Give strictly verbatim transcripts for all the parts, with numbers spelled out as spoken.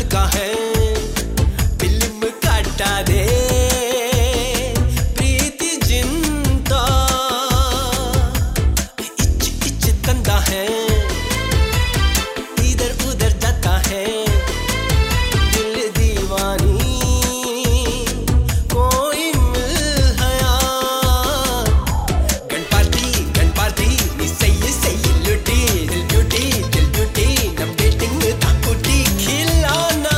लड़का है फिल्म काटा दे प्रीति जिंदा इच इच तंदा है इधर उधर जाता है दिल दीवानी कोई मिल गया गण पार्टी गण पार्टी नी सही सही लुटी दिल ब्यूटी दिल ब्यूटी नम डेटिंग ताकुटी खिलौना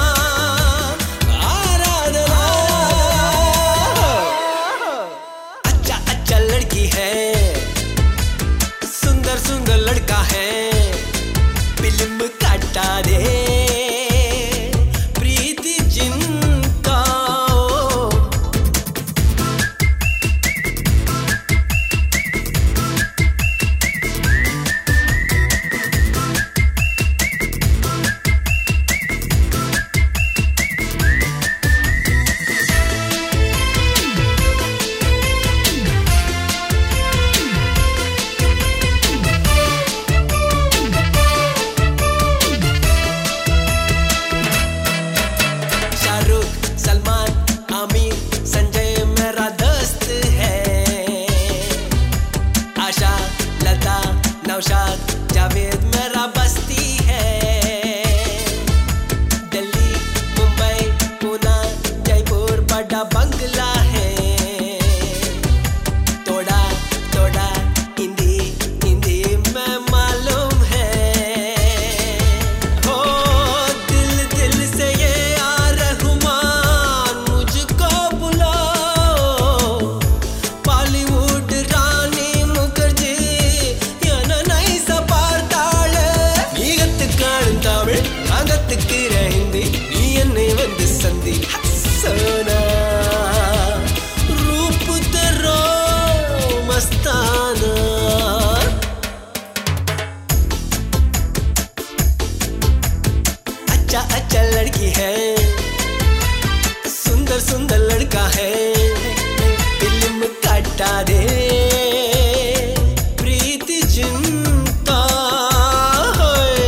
आराधना अच्छा अच्छा लड़की है सुंदर सुंदर लड़का है फिल्म काटा दे प्रीति जिंदा शाहरुख सलमान आमिर संजय मेरा दोस्त है आशा लता नौशाद जावेद मेरा बस्ती है दिल्ली मुंबई पुणे जयपुर बड़ा बंगला है थोड़ा थोड़ा हिंदी हिंदी में मालूम है हो दिल दिल से ये आ रहमान मुझको बुलाओ बॉलीवुड रानी मुखर्जी yana nice பார்த்தாளே நீகத்து காணும் தமிழ் நாகத்துக்கிற ஹிந்தி நீ என்னை வந்து சந்தி சோனா रूप तेरा मस्ताना अच्छा अच्छा लड़की है सुंदर सुंदर लड़का है फिल्म काटा दे प्रीति जिंदा है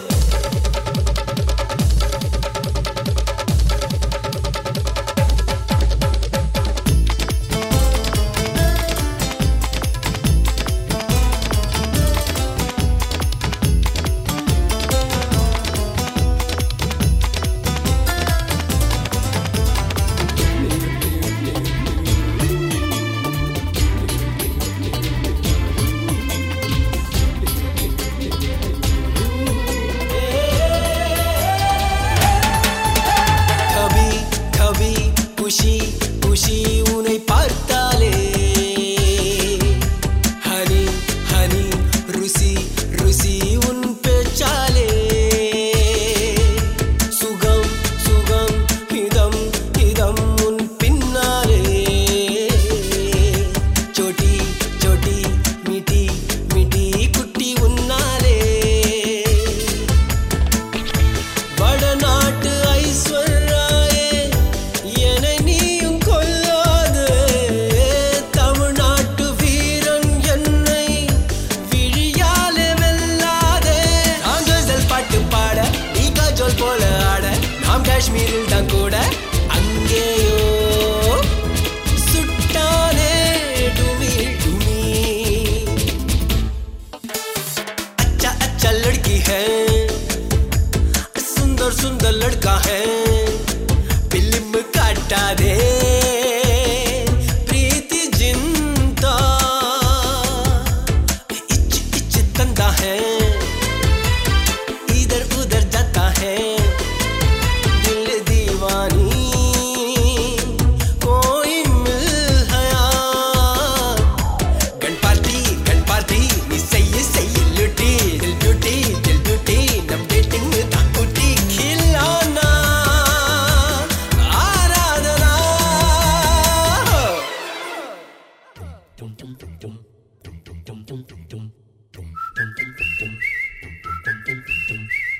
कभी कभी खुशी खुशी उन्हें பார்த்தாலே हनी हनी रुसी रुसी उन पे चाले सुगम सुगम हिदम हिदम उन पिन्नाले चोटी चोटी मीठी मीठी कुट्टी उन्नाले வடநாட்டு ஐஸ்வர்யாயே என்னை நீயும் கொல்லாதே தமிழ்நாட்டு வீரன் என்னை விழியாலே வெல்லாதே நான் கசல் பாட்டு பாட நீ காஜோல் போல ஆட நாம் காஷ்மீரில் தான் கூட அங்கேயோ சுட்டானே டுமி டுமி अच्छा अच्छा लड़की है सुंदर सुंदर लड़का है फिल्म काटा दे प्रीति जिंदा इच इच तंदा है इधर उधर जाता है दिल दीवानी कोई मिल गया गण पार्टी गण पार्टी नी सही सही लुटी दिल ब्यूटी दिल ब्यूटी नम डेटिंग ताकुटी खिलौना आराधना dum dum dum dum dum dum dum dum dum dum dum dum dum dum dum dum